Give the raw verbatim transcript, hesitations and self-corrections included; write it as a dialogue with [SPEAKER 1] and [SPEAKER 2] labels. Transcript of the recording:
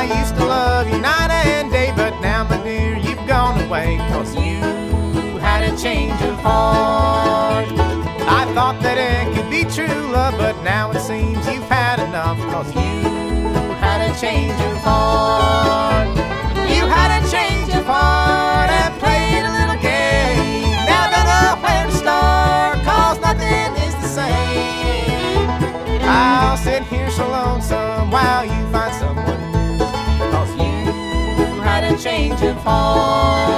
[SPEAKER 1] used to love you night and day, but now, my dear, you've gone away, 'cause you had a change of heart. I thought that it could be true love, but now it seems you've had enough, 'cause you had a change of heart. You had a change of heart and played a little game. Now I don't know where to start, 'cause nothing is the same. I'll sit here so lonesome while you find someone new, 'cause you had a change of heart.